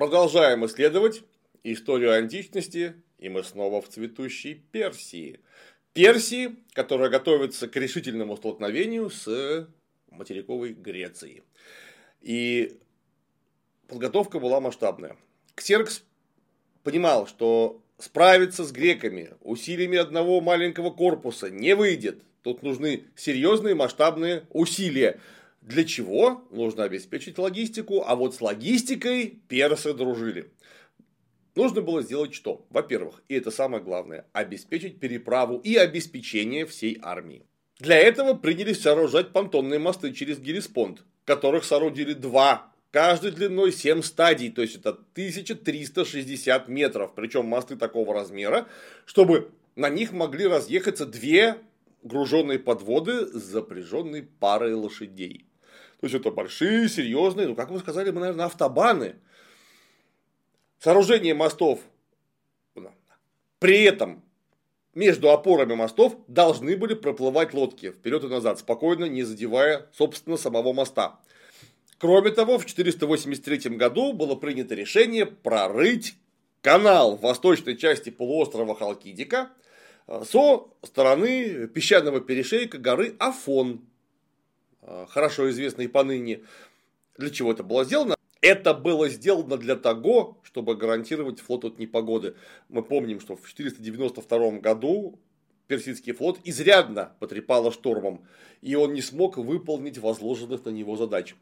Продолжаем исследовать историю античности, и мы снова в цветущей Персии. Персии, которая готовится к решительному столкновению с материковой Грецией. И подготовка была масштабная. Ксеркс понимал, что справиться с греками усилиями одного маленького корпуса не выйдет. Тут нужны серьезные масштабные усилия. Для чего? Нужно обеспечить логистику, а вот с логистикой персы дружили. Нужно было сделать что? Во-первых, и это самое главное, обеспечить переправу и обеспечение всей армии. Для этого принялись сооружать понтонные мосты через Геллеспонд, которых соорудили два, каждый длиной 7 стадий, то есть это 1360 метров, причем мосты такого размера, чтобы на них могли разъехаться две груженные подводы с запряженной парой лошадей. То есть это большие, серьезные, ну как вы сказали, мы, наверное, автобаны. Сооружение мостов, при этом между опорами мостов должны были проплывать лодки вперед и назад, спокойно, не задевая, собственно, самого моста. Кроме того, в 483 году было принято решение прорыть канал в восточной части полуострова Халкидика со стороны песчаного перешейка горы Афон, хорошо известной поныне. Для чего это было сделано? Это было сделано для того, чтобы гарантировать флот от непогоды. Мы помним, что в 492 году персидский флот изрядно потрепало штормом, и он не смог выполнить возложенных на него задач.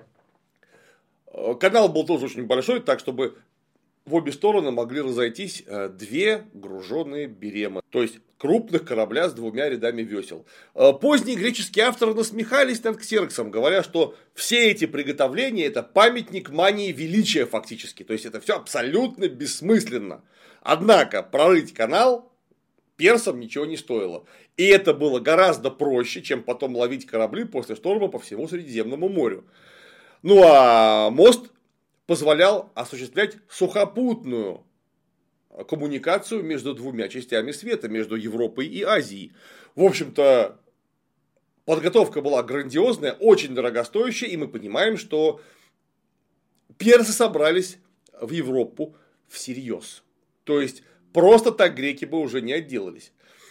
Канал был тоже очень большой, так чтобы в обе стороны могли разойтись две груженные беремы, то есть крупных корабля с двумя рядами весел. Поздние греческие авторы насмехались над Ксерксом, говоря, что все эти приготовления – это памятник мании величия фактически, то есть это все абсолютно бессмысленно. Однако прорыть канал персам ничего не стоило. И это было гораздо проще, чем потом ловить корабли после шторма по всему Средиземному морю. Ну а мост позволял осуществлять сухопутную коммуникацию между двумя частями света, между Европой и Азией. В общем-то, подготовка была грандиозная, очень дорогостоящая, и мы понимаем, что персы собрались в Европу всерьез. То есть, просто так греки бы уже не отделались.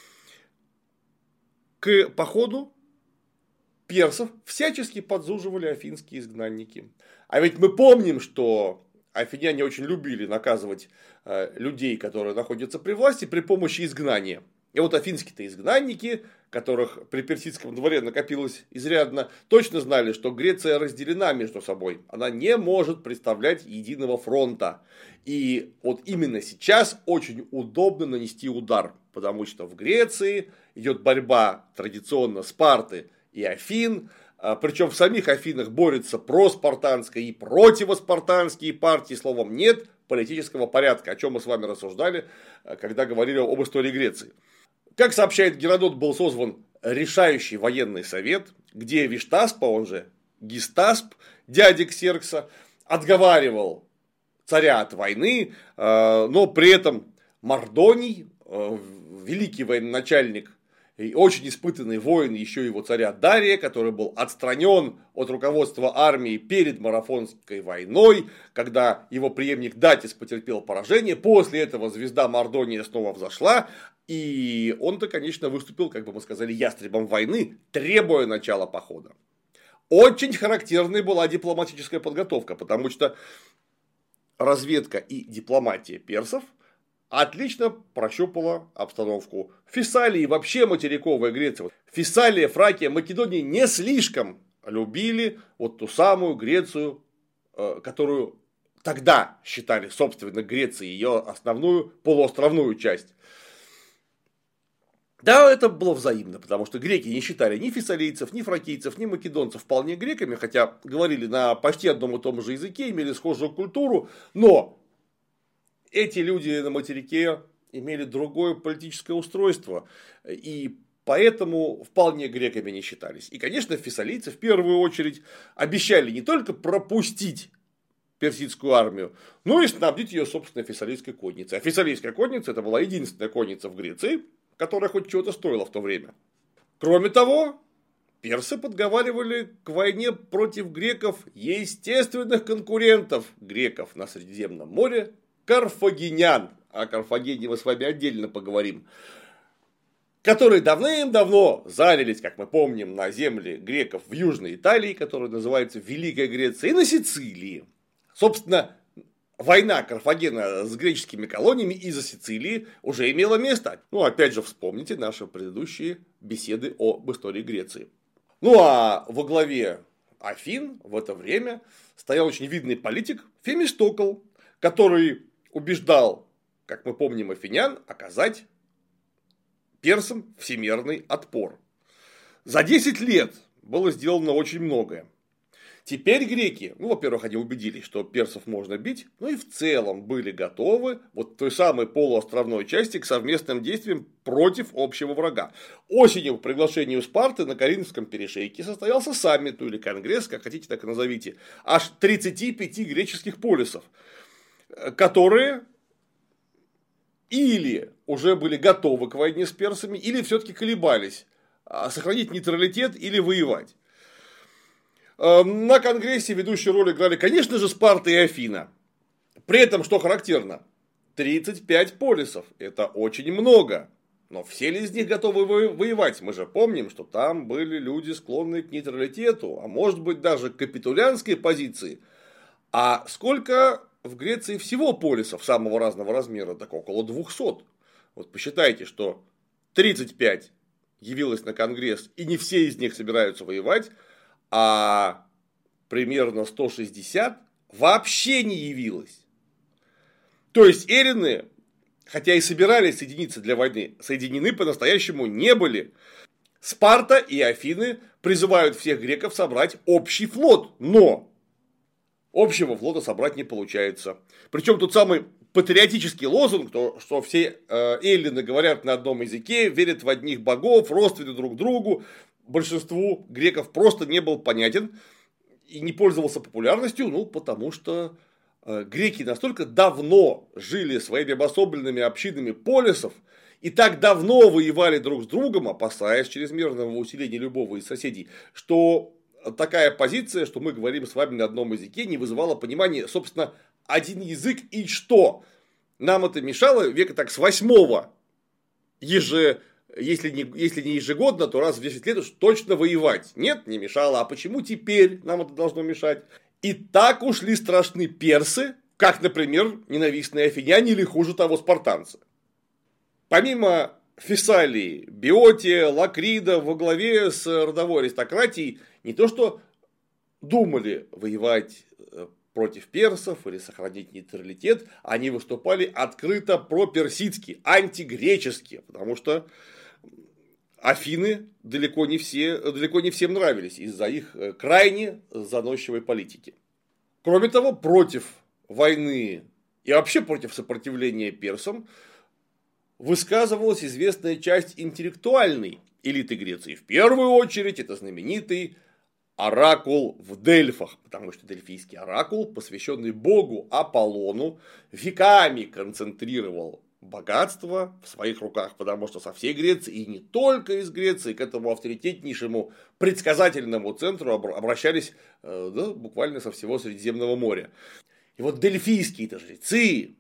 К походу персов всячески подзуживали афинские изгнанники. А ведь мы помним, что афиняне очень любили наказывать людей, которые находятся при власти, при помощи изгнания. И вот афинские-то изгнанники, которых при персидском дворе накопилось изрядно, точно знали, что Греция разделена между собой. Она не может представлять единого фронта. И вот именно сейчас очень удобно нанести удар, потому что в Греции идет борьба традиционно Спарты и Афин, причем в самих Афинах борются проспартанская и противоспартанские партии, словом, нет политического порядка, о чем мы с вами рассуждали, когда говорили об истории Греции. Как сообщает Геродот, был созван решающий военный совет, где Виштаспа, он же Гистасп, дядя Ксеркса, отговаривал царя от войны, но при этом Мардоний, великий военачальник, и очень испытанный воин еще его царя Дария, который был отстранен от руководства армии перед Марафонской войной, когда его преемник Датис потерпел поражение. После этого звезда Мардония снова взошла, и он-то, конечно, выступил, как бы мы сказали, ястребом войны, требуя начала похода. Очень характерной была дипломатическая подготовка, потому что разведка и дипломатия персов отлично прощупала обстановку. Фессалия и вообще материковая Греция. Фессалия, Фракия, Македония не слишком любили вот ту самую Грецию, которую тогда считали, собственно, Грецией, ее основную полуостровную часть. Да, это было взаимно, потому что греки не считали ни фессалийцев, ни фракийцев, ни македонцев вполне греками, хотя говорили на почти одном и том же языке, имели схожую культуру, но эти люди на материке имели другое политическое устройство, и поэтому вполне греками не считались. И, конечно, фессалийцы в первую очередь обещали не только пропустить персидскую армию, но и снабдить ее собственной фессалийской конницей. А фессалийская конница – это была единственная конница в Греции, которая хоть чего-то стоила в то время. Кроме того, персы подговаривали к войне против греков естественных конкурентов греков на Средиземном море – карфагенян. О Карфагене мы с вами отдельно поговорим. Которые давным-давно занялись, как мы помним, на земле греков в Южной Италии, которая называется Великая Греция, и на Сицилии. Собственно, война Карфагена с греческими колониями из-за Сицилии уже имела место. Ну, опять же, вспомните наши предыдущие беседы об истории Греции. Ну, а во главе Афин в это время стоял очень видный политик Фемистокл, который убеждал, как мы помним, афинян оказать персам всемирный отпор. За 10 лет было сделано очень многое. Теперь греки, ну, во-первых, они убедились, что персов можно бить, ну и в целом были готовы вот той самой полуостровной части к совместным действиям против общего врага. Осенью по приглашению Спарты на Коринфском перешейке состоялся саммит, ну или конгресс, как хотите, так и назовите, аж 35 греческих полисов, которые или уже были готовы к войне с персами, или все-таки колебались, сохранить нейтралитет или воевать. На конгрессе ведущую роль играли, конечно же, Спарта и Афина. При этом, что характерно, 35 полисов – это очень много. Но все ли из них готовы воевать? Мы же помним, что там были люди, склонные к нейтралитету, а может быть даже к капитулянской позиции. А сколько в Греции всего полисов самого разного размера? Так около 200. Вот посчитайте, что 35 явилось на конгресс, и не все из них собираются воевать, а примерно 160 вообще не явилось. То есть эллины, хотя и собирались соединиться для войны, соединены по-настоящему не были. Спарта и Афины призывают всех греков собрать общий флот, но общего флота собрать не получается. Причем тут самый патриотический лозунг, что все эллины говорят на одном языке, верят в одних богов, родственны друг другу, большинству греков просто не был понятен и не пользовался популярностью, ну, потому что греки настолько давно жили своими обособленными общинами полисов и так давно воевали друг с другом, опасаясь чрезмерного усиления любого из соседей, что такая позиция, что мы говорим с вами на одном языке, не вызывала понимания, собственно, один язык и что. Нам это мешало века так с 8-го, если не ежегодно, то раз в 10 лет уж точно воевать. Нет, не мешало. А почему теперь нам это должно мешать? И так ушли страшны персы, как, например, ненавистные афиняне или, хуже того, спартанцы. Помимо Фессалии, Биотия, Лакрида во главе с родовой аристократией не то что думали воевать против персов или сохранить нейтралитет, они выступали открыто проперсидски, антигречески, потому что Афины далеко не всем нравились из-за их крайне заносчивой политики. Кроме того, против войны и вообще против сопротивления персам высказывалась известная часть интеллектуальной элиты Греции. В первую очередь это знаменитый оракул в Дельфах, потому что дельфийский оракул, посвященный богу Аполлону, веками концентрировал богатство в своих руках, потому что со всей Греции, и не только из Греции, к этому авторитетнейшему предсказательному центру обращались буквально со всего Средиземного моря. И вот дельфийские-то жрецы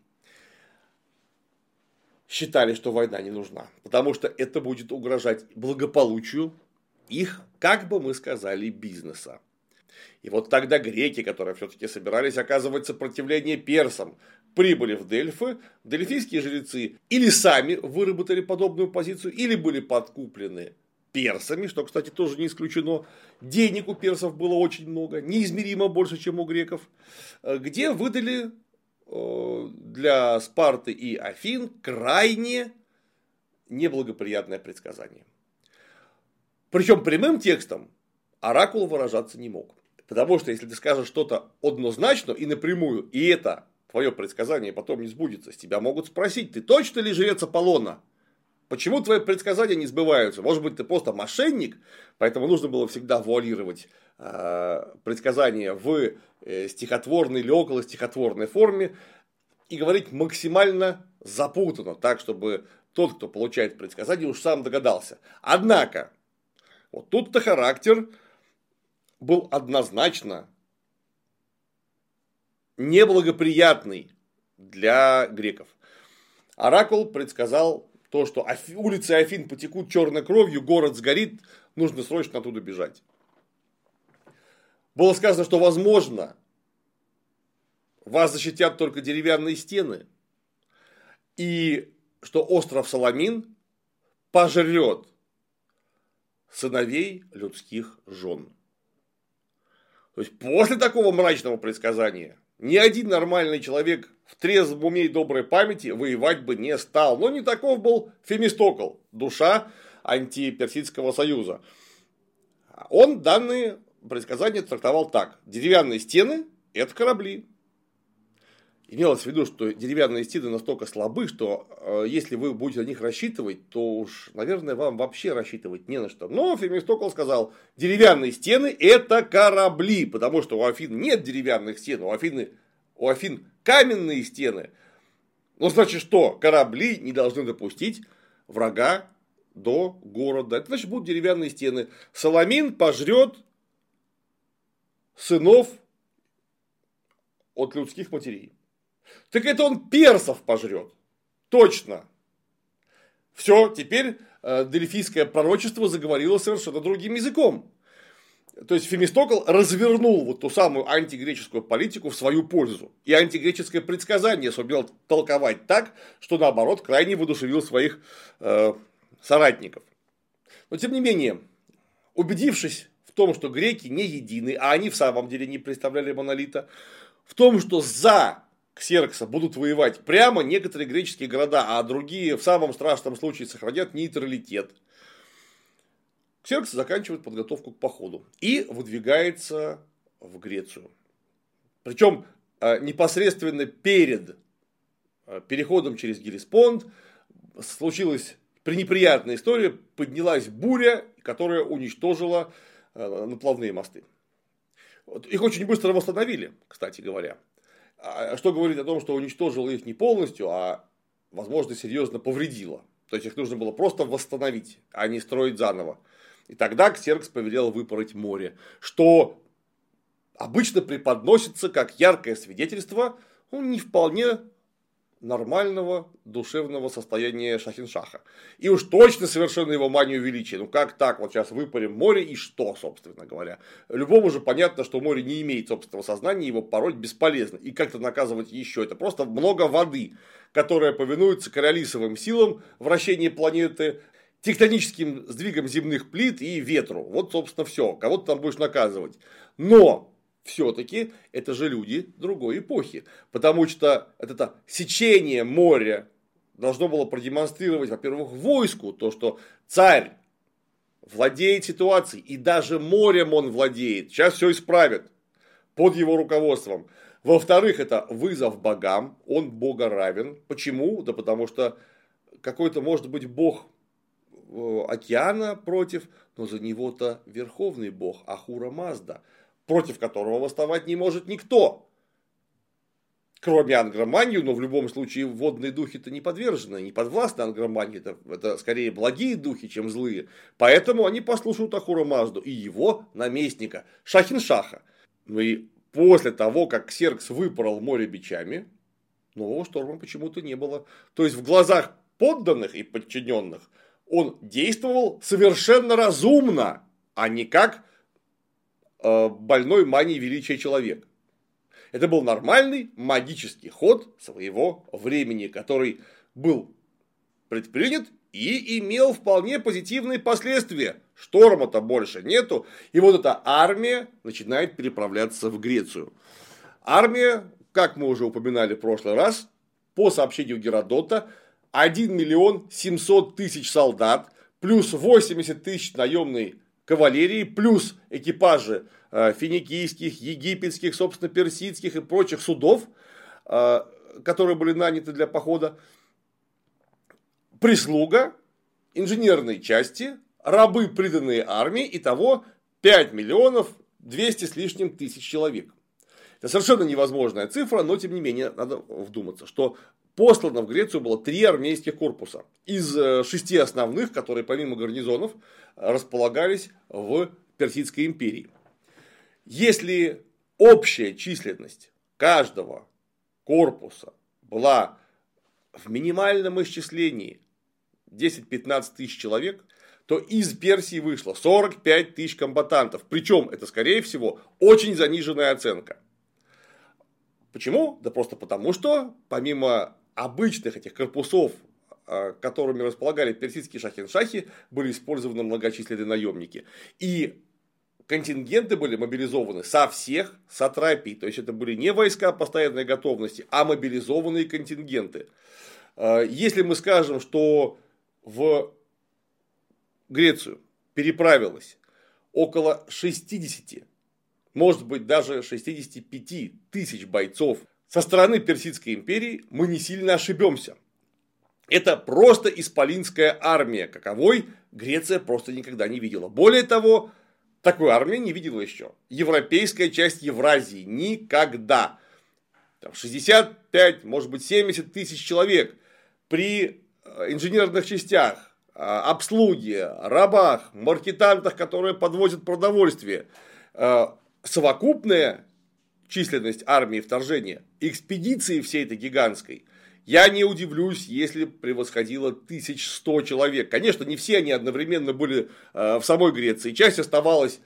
считали, что война не нужна, потому что это будет угрожать благополучию их, как бы мы сказали, бизнеса. И вот тогда греки, которые все-таки собирались оказывать сопротивление персам, прибыли в Дельфы, дельфийские жрецы или сами выработали подобную позицию, или были подкуплены персами, что, кстати, тоже не исключено. Денег у персов было очень много, неизмеримо больше, чем у греков, где выдали для Спарты и Афин крайне неблагоприятное предсказание. Причем прямым текстом оракул выражаться не мог. Потому что если ты скажешь что-то однозначно и напрямую, и это твое предсказание потом не сбудется, с тебя могут спросить: ты точно ли жрец Аполлона? Почему твои предсказания не сбываются? Может быть, ты просто мошенник? Поэтому нужно было всегда вуалировать предсказания в стихотворной или около стихотворной форме и говорить максимально запутанно, так, чтобы тот, кто получает предсказание, уж сам догадался. Однако, Вот тут-то характер был однозначно неблагоприятный для греков. Оракул предсказал то, что улицы Афин потекут черной кровью, город сгорит, нужно срочно оттуда бежать. Было сказано, что возможно, вас защитят только деревянные стены, и что остров Саламин пожрет сыновей людских жен. То есть после такого мрачного предсказания ни один нормальный человек в трезвом уме и доброй памяти воевать бы не стал. Но не таков был Фемистокл, душа антиперсидского союза. Он данные предсказания трактовал так. Деревянные стены – это корабли. Имелось в виду, что деревянные стены настолько слабы, что если вы будете на них рассчитывать, то уж, наверное, вам вообще рассчитывать не на что. Но Фемистокл сказал, деревянные стены – это корабли, потому что у Афин нет деревянных стен, у Афин каменные стены. Ну, значит, что? Корабли не должны допустить врага до города. Это значит, будут деревянные стены. Саламин пожрет сынов от людских матерей. Так это он персов пожрет. Точно. Все, теперь дельфийское пророчество заговорило совершенно другим языком. То есть Фемистокл развернул вот ту самую антигреческую политику в свою пользу. И антигреческое предсказание сумел толковать так, что наоборот крайне воодушевил своих соратников. Но тем не менее, убедившись в том, что греки не едины, а они в самом деле не представляли монолита, в том, что за Ксеркса будут воевать прямо некоторые греческие города, а другие в самом страшном случае сохранят нейтралитет, Ксеркс заканчивает подготовку к походу и выдвигается в Грецию. Причем непосредственно перед переходом через Геллеспонд случилась пренеприятная история, поднялась буря, которая уничтожила наплавные мосты. Их очень быстро восстановили, кстати говоря. Что говорит о том, что уничтожила их не полностью, а, возможно, серьезно повредила. То есть их нужно было просто восстановить, а не строить заново. И тогда Ксеркс повелел выпороть море, что обычно преподносится как яркое свидетельство не вполне нормального душевного состояния Шахиншаха. И уж точно совершенно его манию величия. Ну как так, вот сейчас выпарим море и что, собственно говоря. Любому же понятно, что море не имеет собственного сознания, его пороть бесполезно. И как-то наказывать еще. Это просто много воды, которая повинуется королисовым силам вращения планеты, тектоническим сдвигам земных плит и ветру. Вот, собственно, все. Кого ты там будешь наказывать. Но все-таки это же люди другой эпохи. Потому что это сечение моря должно было продемонстрировать, во-первых, войску, то, что царь владеет ситуацией, и даже морем он владеет. Сейчас все исправит под его руководством. Во-вторых, это вызов богам, он богоравен. Почему? Да потому что какой-то, может быть, бог океана против, но за него-то верховный бог Ахура Мазда, против которого восставать не может никто. Кроме Ангроманью, но в любом случае водные духи-то не подвержены, не подвластны Ангромании, это скорее благие духи, чем злые. Поэтому они послушают Ахура Мазду и его наместника Шахиншаха. Ну и после того, как Ксеркс выпорол море бичами, нового шторма почему-то не было. То есть в глазах подданных и подчиненных он действовал совершенно разумно, а не как больной манией величия человек. Это был нормальный магический ход своего времени, который был предпринят и имел вполне позитивные последствия. Шторма-то больше нету, и вот эта армия начинает переправляться в Грецию. Армия, как мы уже упоминали в прошлый раз, по сообщению Геродота, 1 700 000 солдат, плюс 80 000 наемной кавалерии, плюс экипажи финикийских, египетских, собственно, персидских и прочих судов, которые были наняты для похода, прислуга, инженерные части, рабы, приданные армии, итого 5 200 с лишним тысяч человек. Это совершенно невозможная цифра, но тем не менее надо вдуматься, что послано в Грецию было 3 армейских корпуса из 6 основных, которые помимо гарнизонов располагались в Персидской империи. Если общая численность каждого корпуса была в минимальном исчислении 10-15 тысяч человек, то из Персии вышло 45 тысяч комбатантов. Причем это, скорее всего, очень заниженная оценка. Почему? Да просто потому, что помимо обычных этих корпусов, которыми располагали персидские шахиншахи, были использованы многочисленные наемники. И контингенты были мобилизованы со всех сатрапий. То есть это были не войска постоянной готовности, а мобилизованные контингенты. Если мы скажем, что в Грецию переправилось около 60, может быть даже 65 тысяч бойцов со стороны Персидской империи, мы не сильно ошибемся. Это просто исполинская армия, каковой Греция просто никогда не видела. Более того, такой армии не видела еще европейская часть Евразии никогда. 65, может быть 70 тысяч человек при инженерных частях, обслуге, рабах, маркетантах, которые подвозят продовольствие. Совокупная численность армии вторжения, экспедиции всей этой гигантской, я не удивлюсь, если превосходило 1100 человек. Конечно, не все они одновременно были в самой Греции. Часть оставалась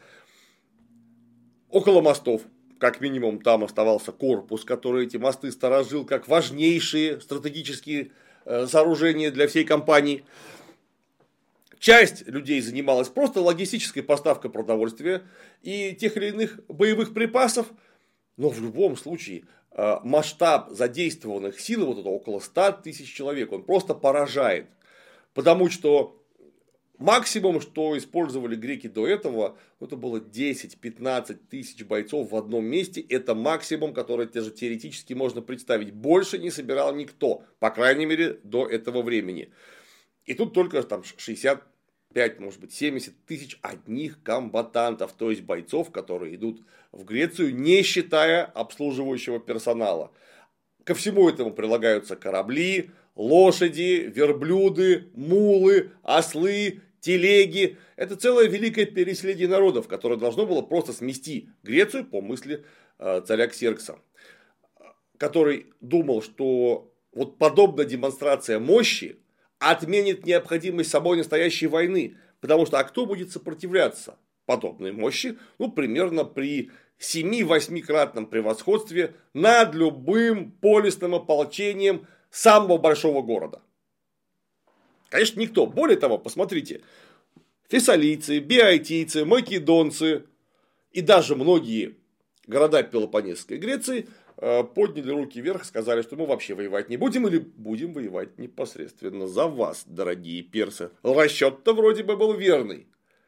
около мостов. Как минимум там оставался корпус, который эти мосты сторожил как важнейшие стратегические сооружения для всей кампании. Часть людей занималась просто логистической поставкой продовольствия и тех или иных боевых припасов. Но в любом случае масштаб задействованных сил, вот это около 100 тысяч человек, он просто поражает. Потому что максимум, что использовали греки до этого, это было 10-15 тысяч бойцов в одном месте. Это максимум, который даже теоретически можно представить. Больше не собирал никто, по крайней мере, до этого времени. И тут только там 65, может быть, 70 тысяч одних комбатантов, то есть бойцов, которые идут в Грецию, не считая обслуживающего персонала. Ко всему этому прилагаются корабли, лошади, верблюды, мулы, ослы, телеги. Это целое великое переселение народов, которое должно было просто смести Грецию по мысли царя Ксеркса, который думал, что вот подобная демонстрация мощи отменит необходимость самой настоящей войны. Потому что, а кто будет сопротивляться подобной мощи? Ну, примерно при 7-8-кратном превосходстве над любым полисным ополчением самого большого города. Конечно, никто. Более того, посмотрите, фессалийцы, биотийцы, македонцы и даже многие города Пелопоннесской Греции подняли руки вверх и сказали, что мы вообще воевать не будем или будем воевать непосредственно за вас, дорогие персы. Расчет-то вроде бы был верный.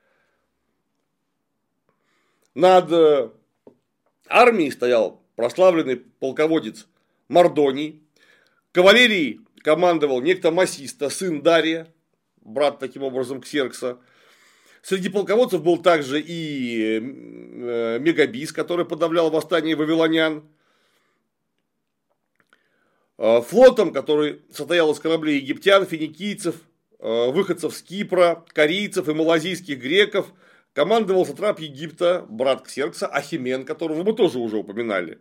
Над армией стоял прославленный полководец Мардоний. Кавалерией командовал некто Масиста, сын Дария, брат таким образом Ксеркса. Среди полководцев был также и Мегабис, который подавлял восстание вавилонян. Флотом, который состоял из кораблей египтян, финикийцев, выходцев с Кипра, корейцев и малазийских греков, командовал сатрап Египта, брат Ксеркса, Ахимен, которого мы тоже уже упоминали.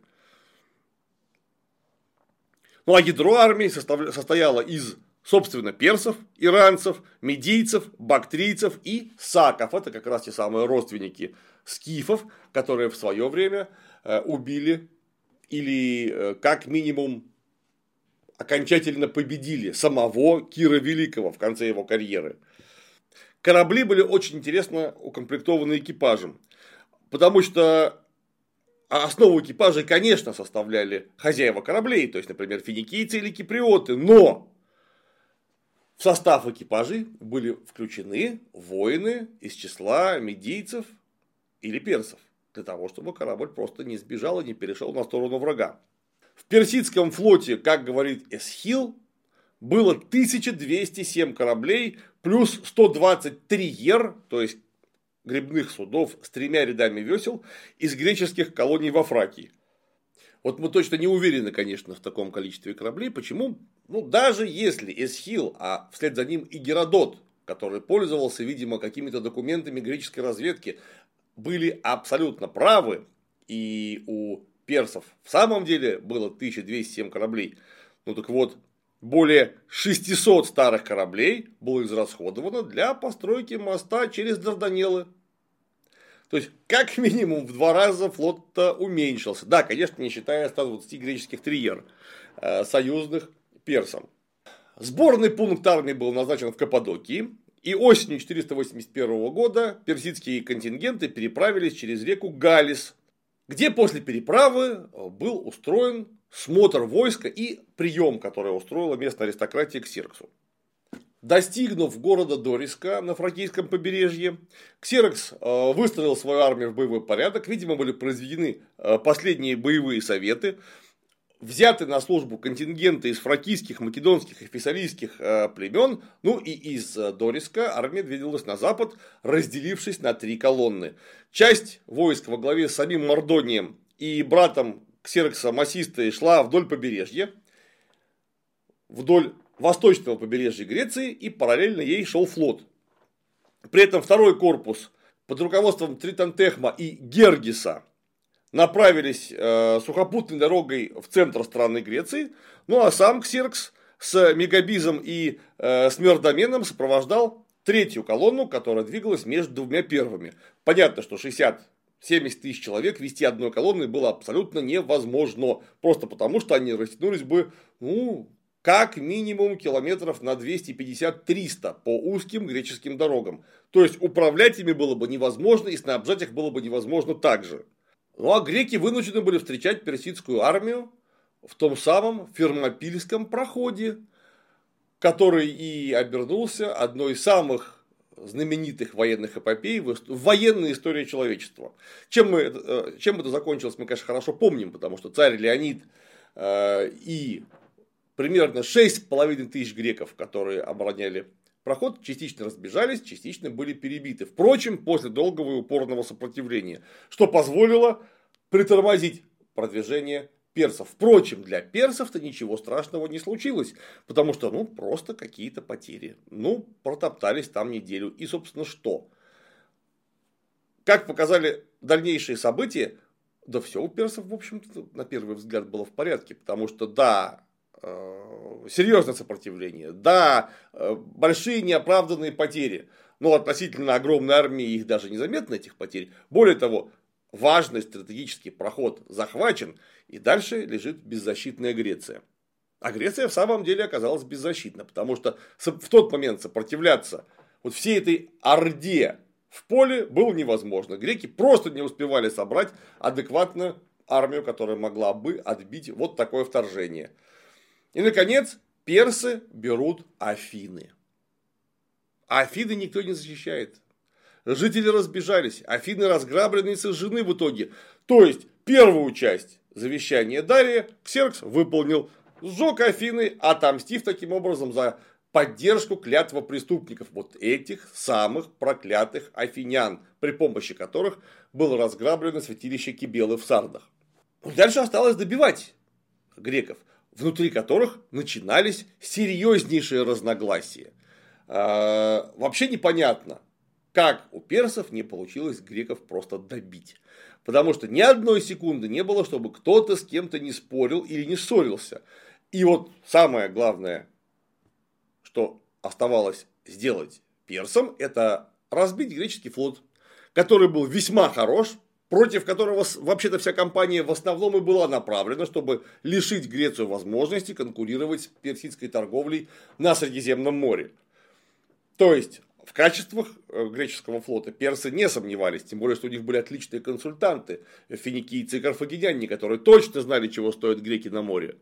Ну а ядро армии состояло из, собственно, персов, иранцев, медийцев, бактрийцев и саков. Это как раз те самые родственники скифов, которые в свое время убили или как минимум окончательно победили самого Кира Великого в конце его карьеры. Корабли были очень интересно укомплектованы экипажем, потому что основу экипажей, конечно, составляли хозяева кораблей, то есть, например, финикийцы или киприоты, но в состав экипажей были включены воины из числа медийцев или персов, для того, чтобы корабль просто не сбежал и не перешел на сторону врага. В персидском флоте, как говорит Эсхил, было 1207 кораблей плюс 123 ер, то есть гребных судов с 3 рядами весел из греческих колоний во Фракии. Вот мы точно не уверены, конечно, в таком количестве кораблей. Почему? Ну, даже если Эсхил, а вслед за ним и Геродот, который пользовался, видимо, какими-то документами греческой разведки, были абсолютно правы, и у персов в самом деле было 1207 кораблей, ну так вот, более 600 старых кораблей было израсходовано для постройки моста через Дарданеллы. То есть, как минимум в 2 раза флот уменьшился. Да, конечно, не считая 120 греческих триер, союзных персам. Сборный пункт армии был назначен в Каппадокии. И осенью 481 года персидские контингенты переправились через реку Галис, где после переправы был устроен смотр войска и прием, который устроила местная аристократия Ксерксу. Достигнув города Дориска на фракийском побережье, Ксеркс выстроил свою армию в боевой порядок. Видимо, были произведены последние боевые советы. Взяты на службу контингенты из фракийских, македонских и фессалийских племен. Ну и из Дориска армия двигалась на запад, разделившись на 3 колонны. Часть войск во главе с самим Мардонием и братом Ксеркса Массистой шла вдоль побережья, вдоль восточного побережья Греции, и параллельно ей шел флот. При этом второй корпус под руководством Тритантехма и Гергиса направились сухопутной дорогой в центр страны Греции, ну а сам Ксеркс с Мегабизом и Смердоменом сопровождал 3-ю колонну, которая двигалась между 2 первыми. Понятно, что 60-70 тысяч человек вести одной колонной было абсолютно невозможно, просто потому что они растянулись бы, как минимум километров на 250-300 по узким греческим дорогам. То есть управлять ими было бы невозможно, и снабжать их было бы невозможно также. Ну а греки вынуждены были встречать персидскую армию в том самом Фермопильском проходе, который и обернулся одной из самых знаменитых военных эпопей в военной истории человечества. Чем это закончилось, мы, конечно, хорошо помним, потому что царь Леонид и примерно 6500 греков, которые обороняли проход, частично разбежались, частично были перебиты. Впрочем, после долгого и упорного сопротивления, что позволило притормозить продвижение персов. Впрочем, для персов-то ничего страшного не случилось, потому что, просто какие-то потери. Протоптались там неделю. И, собственно, что? Как показали дальнейшие события, да все у персов, в общем-то, на первый взгляд было в порядке, потому что, да, серьезное сопротивление, да, большие неоправданные потери, но относительно огромной армии их даже незаметно, этих потерь. Более того, важный стратегический проход захвачен, и дальше лежит беззащитная Греция. А Греция в самом деле оказалась беззащитна, потому что в тот момент сопротивляться вот всей этой орде в поле было невозможно. Греки просто не успевали собрать адекватную армию, которая могла бы отбить вот такое вторжение. И, наконец, персы берут Афины. А Афины никто не защищает. Жители разбежались. Афины разграблены и сожжены в итоге. То есть, первую часть завещания Дария Ксеркс выполнил. Сжег Афины, отомстив таким образом за поддержку клятвопреступников. Вот этих самых проклятых афинян, при помощи которых было разграблено святилище Кибелы в Сардах. Дальше осталось добивать греков, внутри которых начинались серьезнейшие разногласия. Вообще непонятно, как у персов не получилось греков просто добить. Потому что ни одной секунды не было, чтобы кто-то с кем-то не спорил или не ссорился. И вот самое главное, что оставалось сделать персам, это разбить греческий флот, который был весьма хорош, против которого вообще-то вся кампания в основном и была направлена, чтобы лишить Грецию возможности конкурировать с персидской торговлей на Средиземном море. То есть, в качествах греческого флота персы не сомневались, тем более, что у них были отличные консультанты, финикийцы и карфагеняне, которые точно знали, чего стоят греки на море.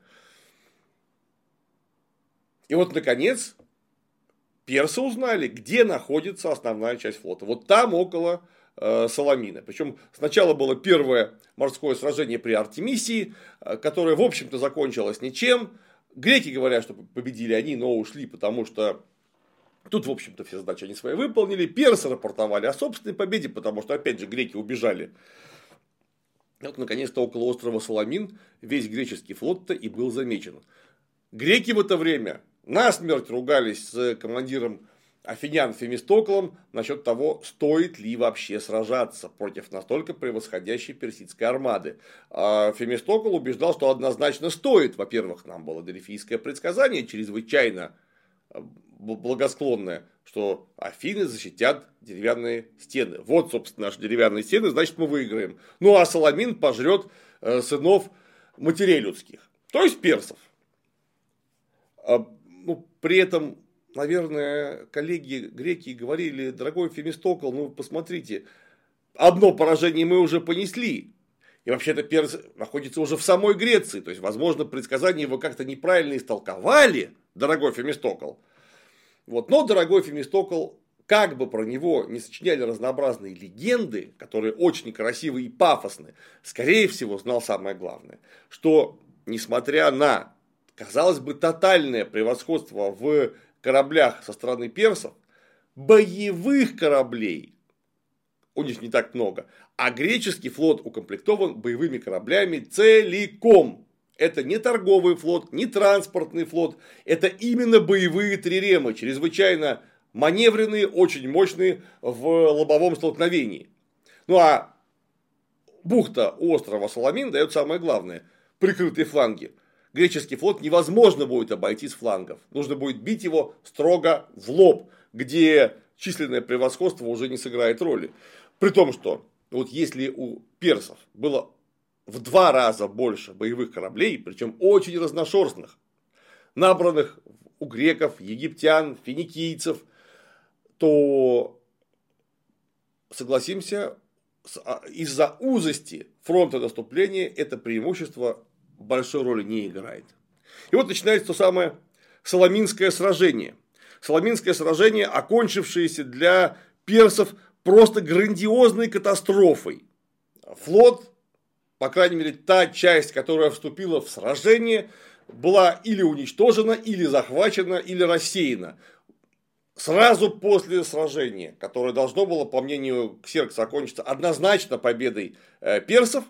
И вот, наконец, персы узнали, где находится основная часть флота. Вот там, около Саламина. Причем сначала было первое морское сражение при Артемисии, которое, в общем-то, закончилось ничем. Греки говорят, что победили они, но ушли, потому что тут, в общем-то, все задачи они свои выполнили. Персы рапортовали о собственной победе, потому что, опять же, греки убежали. И вот, наконец-то, около острова Саламин весь греческий флот-то и был замечен. Греки в это время насмерть ругались с командиром афинян Фемистоклом насчет того, стоит ли вообще сражаться против настолько превосходящей персидской армады. А Фемистокл убеждал, что однозначно стоит. Во-первых, нам было дельфийское предсказание чрезвычайно благосклонное, что Афины защитят деревянные стены. Вот, собственно, наши деревянные стены, значит, мы выиграем. Ну, а Саламин пожрет сынов матерей людских, то есть персов. При этом, наверное, коллеги греки говорили: дорогой Фемистокл, ну посмотрите, одно поражение мы уже понесли. И вообще-то Перс находится уже в самой Греции. То есть, возможно, предсказание его как-то неправильно истолковали, дорогой Фемистокл. Вот. Но дорогой Фемистокл, как бы про него не сочиняли разнообразные легенды, которые очень красивые и пафосные, скорее всего, знал самое главное, что, несмотря на, казалось бы, тотальное превосходство в кораблях со стороны персов, боевых кораблей у них не так много, а греческий флот укомплектован боевыми кораблями целиком. Это не торговый флот, не транспортный флот, это именно боевые триремы, чрезвычайно маневренные, очень мощные в лобовом столкновении. Ну а бухта у острова Саламин дает самое главное – прикрытые фланги. Греческий флот невозможно будет обойти с флангов. Нужно будет бить его строго в лоб, где численное превосходство уже не сыграет роли. При том, что вот если у персов было в 2 раза больше боевых кораблей, причем очень разношерстных, набранных у греков, египтян, финикийцев, то, согласимся, из-за узости фронта наступления это преимущество большой роли не играет. И вот начинается то самое Саламинское сражение. Саламинское сражение, окончившееся для персов просто грандиозной катастрофой. Флот, по крайней мере, та часть, которая вступила в сражение, была или уничтожена, или захвачена, или рассеяна. Сразу после сражения, которое должно было, по мнению Ксеркса, окончиться однозначно победой персов,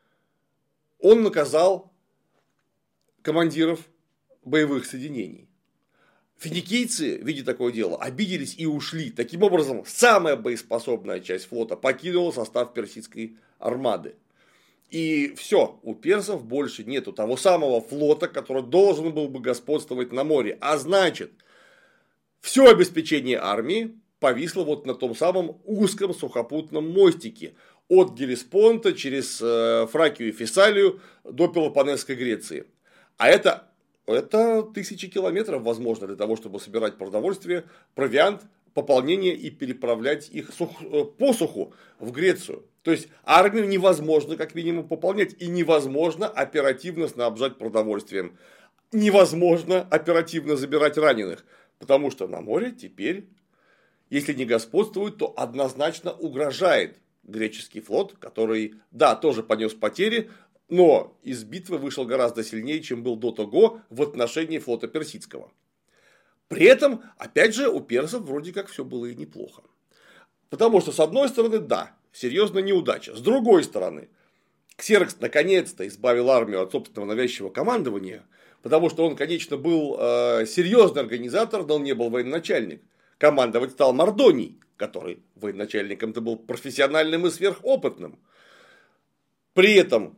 он наказал командиров боевых соединений. Финикийцы, видя такое дело, обиделись и ушли. Таким образом, самая боеспособная часть флота покинула состав персидской армады. И все, у персов больше нету того самого флота, который должен был бы господствовать на море. А значит, все обеспечение армии повисло вот на том самом узком сухопутном мостике от Гелеспонта через Фракию и Фессалию до Пелопоннесской Греции. А это 1000 километров, возможно, для того, чтобы собирать продовольствие, провиант, пополнение и переправлять их по суху в Грецию. То есть армию невозможно как минимум пополнять и невозможно оперативно снабжать продовольствием. Невозможно оперативно забирать раненых. Потому что на море теперь, если не господствует, то однозначно угрожает греческий флот, который, да, тоже понес потери, но из битвы вышел гораздо сильнее, чем был до того в отношении флота персидского. При этом, опять же, у персов вроде как все было и неплохо. Потому что, с одной стороны, да, серьезная неудача. С другой стороны, Ксеркс наконец-то избавил армию от собственного навязчивого командования, потому что он, конечно, был серьезный организатор, но он не был военачальник. Командовать стал Мардоний, который военачальником-то был профессиональным и сверхопытным. При этом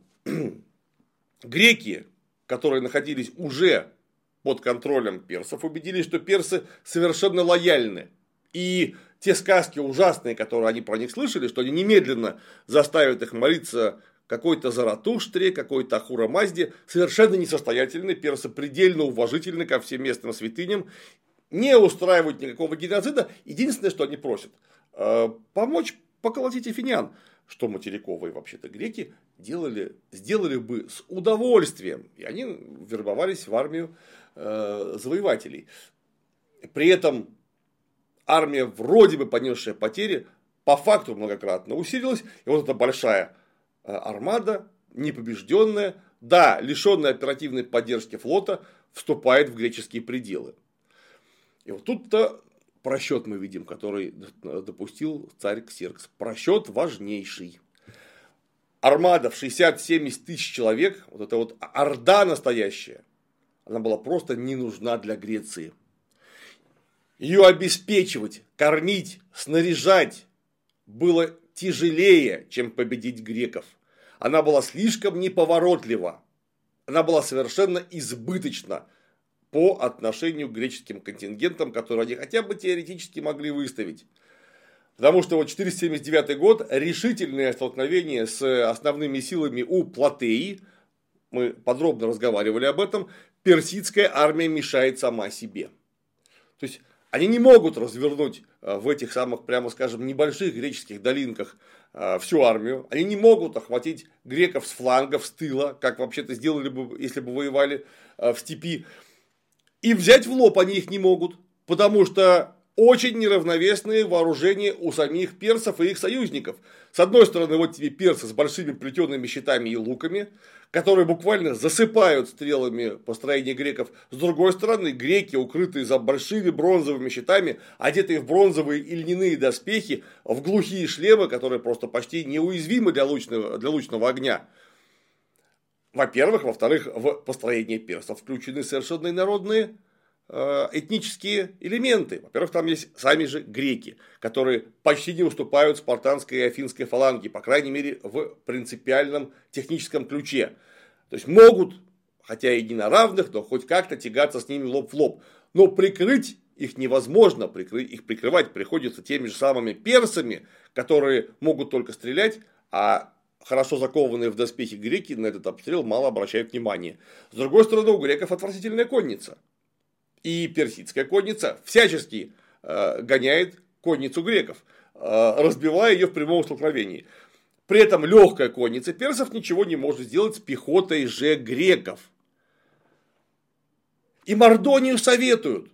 греки, которые находились уже под контролем персов, убедились, что персы совершенно лояльны. И те сказки ужасные, которые они про них слышали, что они немедленно заставят их молиться какой-то Заратуштре, какой-то Ахура Мазде, совершенно несостоятельны, персы предельно уважительны ко всем местным святыням, не устраивают никакого геноцида. Единственное, что они просят, помочь поколотить афинян, что материковые вообще-то греки сделали бы с удовольствием. И они вербовались в армию завоевателей. При этом армия, вроде бы понесшая потери, по факту многократно усилилась. И вот эта большая армада, непобежденная, да, лишенная оперативной поддержки флота, вступает в греческие пределы. И вот тут-то просчет мы видим, который допустил царь Ксеркс. Просчет важнейший. Армада в 60-70 тысяч человек, вот эта вот орда настоящая, Она была просто не нужна для Греции. Ее обеспечивать, кормить, снаряжать было тяжелее, чем победить греков. Она была слишком неповоротлива. Она была совершенно избыточна по отношению к греческим контингентам, которые они хотя бы теоретически могли выставить. Потому что вот 479 год, решительное столкновение с основными силами у Платеи, мы подробно разговаривали об этом, персидская армия мешает сама себе. То есть они не могут развернуть в этих самых, прямо скажем, небольших греческих долинках всю армию. Они не могут охватить греков с флангов, с тыла, как вообще-то сделали бы, если бы воевали в степи. И взять в лоб они их не могут, потому что очень неравновесные вооружения у самих персов и их союзников. С одной стороны, вот тебе персы с большими плетеными щитами и луками, которые буквально засыпают стрелами построение греков. С другой стороны, греки, укрытые за большими бронзовыми щитами, одетые в бронзовые и льняные доспехи, в глухие шлемы, которые просто почти неуязвимы для лучного огня. Во-первых. Во-вторых, в построение персов включены совершенно инородные этнические элементы. Во-первых, там есть сами же греки, которые почти не уступают спартанской и афинской фаланге, по крайней мере, в принципиальном техническом ключе. То есть могут, хотя и не на равных, но хоть как-то тягаться с ними лоб в лоб. Но прикрыть их невозможно, их прикрывать приходится теми же самыми персами, которые могут только стрелять, а хорошо закованные в доспехи греки на этот обстрел мало обращают внимания. С другой стороны, у греков отвратительная конница. И персидская конница всячески гоняет конницу греков, разбивая ее в прямом столкновении. При этом легкая конница персов ничего не может сделать с пехотой же греков. И Мардонию советуют: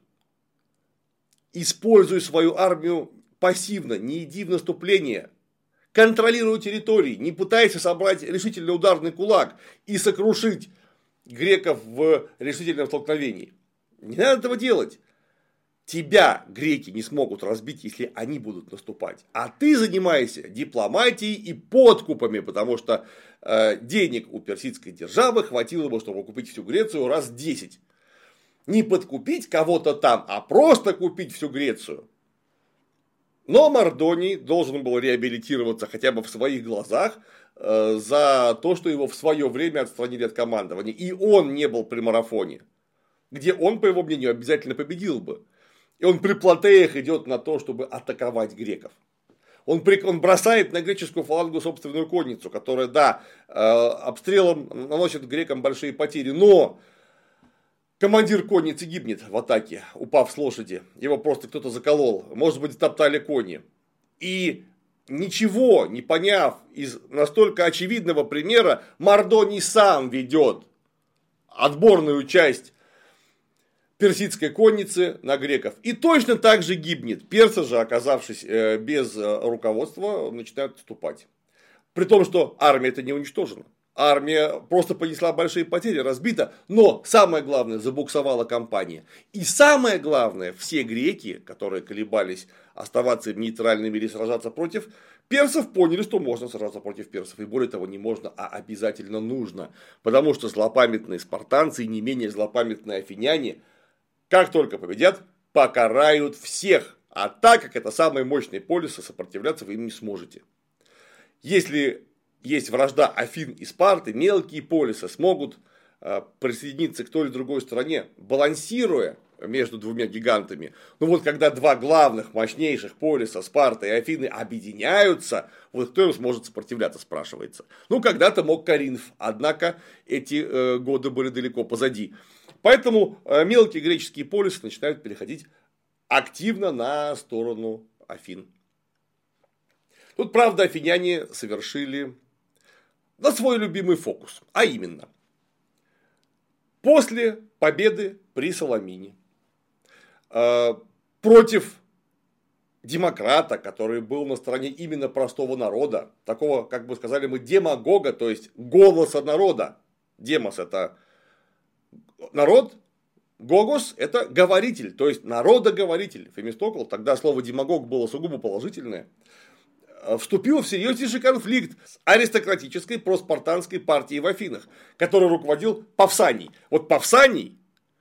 используй свою армию пассивно, не иди в наступление, контролируй территории, не пытайся собрать решительный ударный кулак и сокрушить греков в решительном столкновении. Не надо этого делать. Тебя греки не смогут разбить, если они будут наступать. А ты занимайся дипломатией и подкупами, потому что денег у персидской державы хватило бы, чтобы купить всю Грецию раз 10. Не подкупить кого-то там, а просто купить всю Грецию. Но Мардоний должен был реабилитироваться хотя бы в своих глазах за то, что его в свое время отстранили от командования. И он не был при марафоне, где он, по его мнению, обязательно победил бы. И он при Платеях идет на то, чтобы атаковать греков. Он бросает на греческую фалангу собственную конницу, которая, да, обстрелом наносит грекам большие потери, но командир конницы гибнет в атаке, упав с лошади. Его просто кто-то заколол, может быть, топтали кони. И ничего не поняв из настолько очевидного примера, Мардоний сам ведет отборную часть персидской конницы на греков. И точно так же гибнет. Персы же, оказавшись без руководства, начинают отступать. При том, что армия-то не уничтожена. Армия просто понесла большие потери, разбита. Но самое главное, забуксовала кампания. И самое главное, все греки, которые колебались оставаться нейтральными или сражаться против персов, поняли, что можно сражаться против персов. И более того, не можно, а обязательно нужно. Потому что злопамятные спартанцы и не менее злопамятные афиняне, как только победят, покарают всех. А так как это самые мощные полисы, сопротивляться вы им не сможете. Если есть вражда Афин и Спарты, мелкие полисы смогут присоединиться к той или другой стороне, балансируя между двумя гигантами. Но вот когда два главных, мощнейших полиса, Спарта и Афины, объединяются, вот кто им сможет сопротивляться, спрашивается. Ну, когда-то мог Коринф, однако эти годы были далеко позади. Поэтому мелкие греческие полисы начинают переходить активно на сторону Афин. Тут, правда, афиняне совершили свой любимый фокус. А именно, после победы при Саламине против демократа, который был на стороне именно простого народа, такого, как бы сказали мы, демагога, то есть голоса народа. Демос – это народ, гогос – это говоритель, то есть народоговоритель. Фемистокл, тогда слово демагог было сугубо положительное, вступил в серьезнейший конфликт с аристократической проспартанской партией в Афинах, которой руководил Павсаний. Вот Павсаний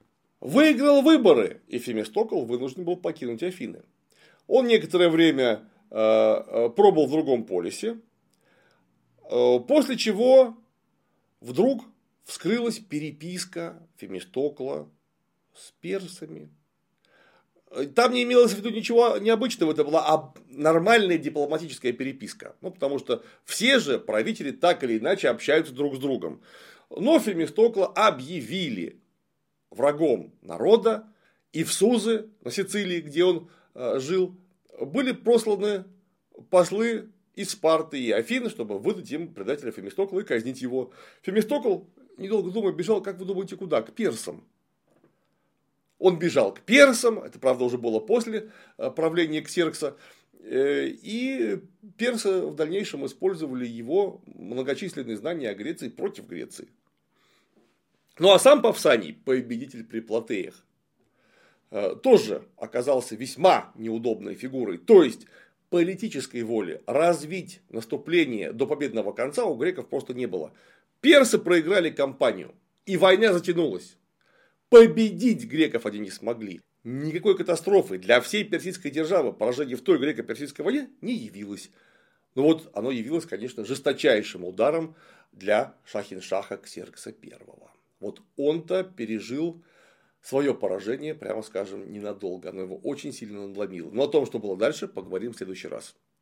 выиграл выборы, и Фемистокл вынужден был покинуть Афины. Он некоторое время пробыл в другом полисе, после чего вдруг вскрылась переписка Фемистокла с персами. Там не имелось в виду ничего необычного, это была нормальная дипломатическая переписка. Ну, потому что все же правители так или иначе общаются друг с другом. Но Фемистокла объявили врагом народа, и в Сузы, на Сицилии, где он жил, были посланы послы из Спарты и Афины, чтобы выдать им предателя Фемистокла и казнить его. Фемистокл, недолго думая, бежал, как вы думаете, куда? К персам. Он бежал к персам, это, правда, уже было после правления Ксеркса, и персы в дальнейшем использовали его многочисленные знания о Греции против Греции. Ну, а сам Павсаний, победитель при Платеях, тоже оказался весьма неудобной фигурой. То есть, политической воли развить наступление до победного конца у греков просто не было. Персы проиграли кампанию, и война затянулась. Победить греков они не смогли. Никакой катастрофы для всей персидской державы поражение в той греко-персидской войне не явилось. Но вот оно явилось, конечно, жесточайшим ударом для Шахиншаха Ксеркса I. Вот он-то пережил свое поражение, прямо скажем, ненадолго. Оно его очень сильно надломило. Но о том, что было дальше, поговорим в следующий раз.